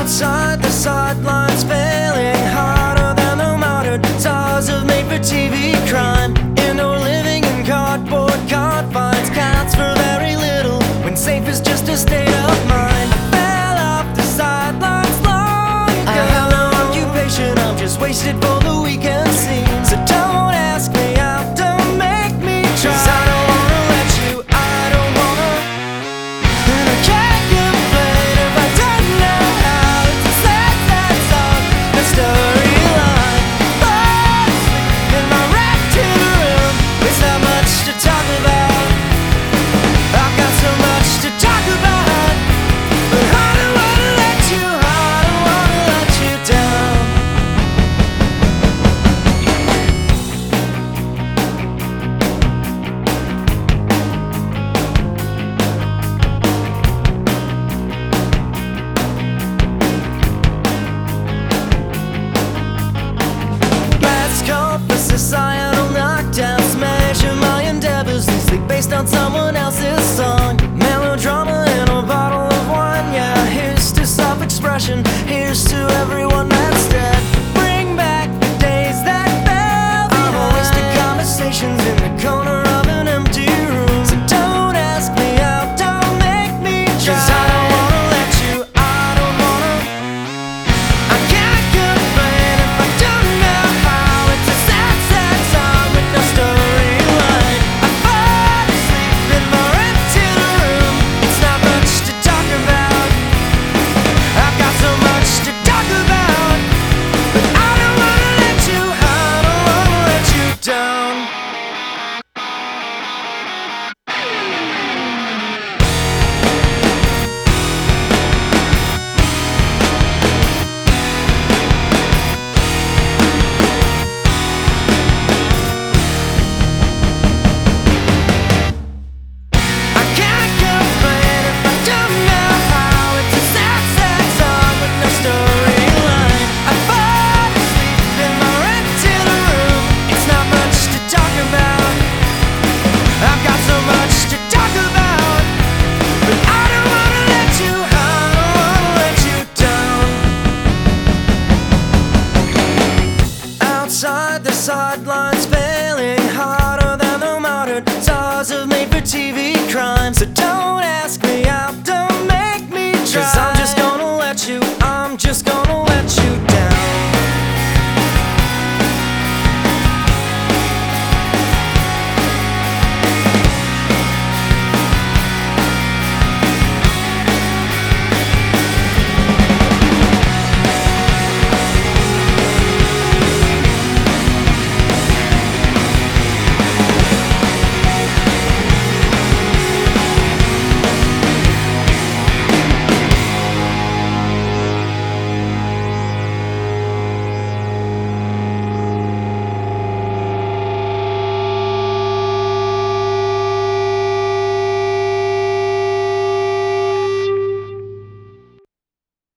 outside the sidelines, failing harder than the modern stars of made-for-TV crime. Indoor living in cardboard confines counts for very little when safe is just a state of mind. Fell off the sidelines long ago. I have no occupation, I'm just wasted for